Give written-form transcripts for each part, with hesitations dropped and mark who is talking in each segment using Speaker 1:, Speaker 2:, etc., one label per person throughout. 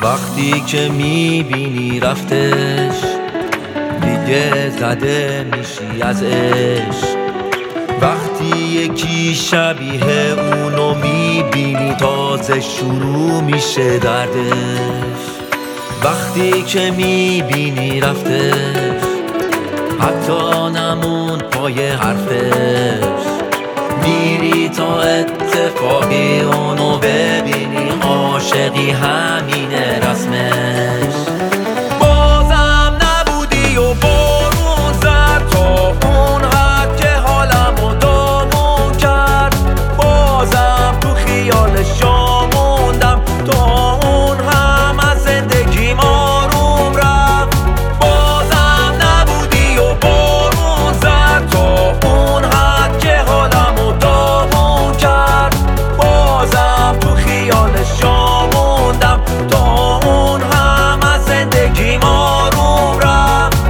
Speaker 1: وقتی که میبینی رفتش دیگه زده میشی از عشق. وقتی یکی شبیه اونو میبینی تازه شروع میشه دردش. وقتی که میبینی رفتش حتی نمون پای حرفش، میری تا اتفاقی اونو ببینی، عاشقی همینه رسمش. بازم نبودی و بارون زد تا اون حد که حالمو داغون کرد. بازم تو خیال شاموندم تا اون هم از زندگیم آروم رفت. بازم نبودی و بارون زد تا اون حد که حالمو داغون کرد. بازم تو خیال شاموندم تا اون هم از زندگیم آروم رفت.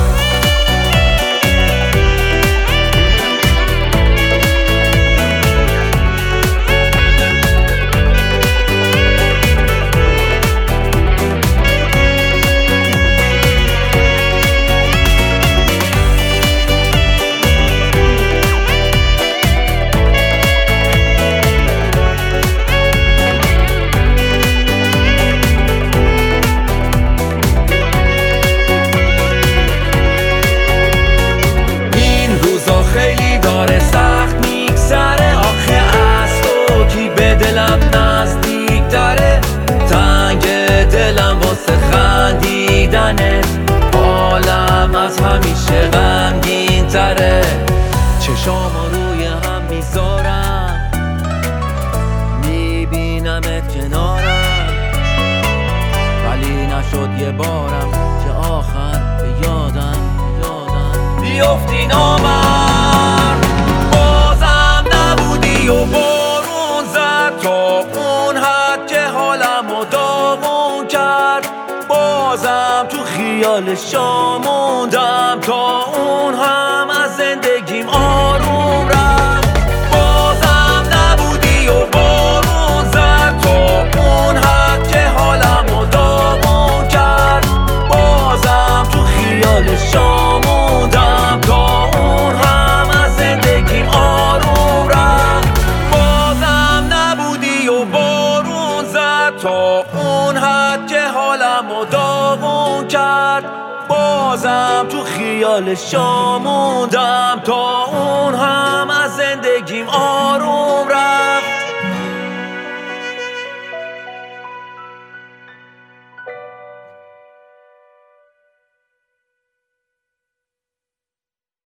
Speaker 1: خیلی داره سخت میگذره، آخه از تو کی به دلم نزدیک داره. تنگ دلم واسه خندیدنت، حالم از همیشه غمگین تره. چشامو روی هم میذارم، میبینمت کنارم، ولی نشد یه بارم که آخر به یادم بیفتی نامر. بازم نبودی و بارون زد تا اون حد که حالمو داغون کرد. بازم تو خیال شاموندم تا اون هم از زندگیم آروم رفت. بازم نبودی و بارون زد تا اون حد که حالمو داغون کرد. بازم تو خیال شاموندم تا اون هم از زندگیم آروم رفت. بازم نبودی و بارون زد تا اون حد که حالمو داغون کرد. بازم تو خیال شاموندم تا اون هم از زندگیم